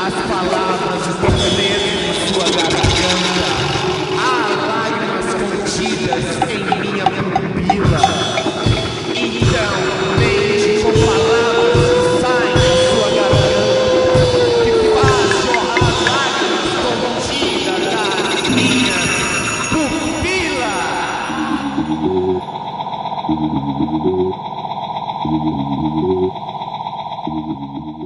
as palavras estão presas em sua garganta. Há lágrimas contidas em minha pupila. Então, deixe com palavras que saem da sua garganta, que faz jorrar lágrimas contidas das minhas pupilas.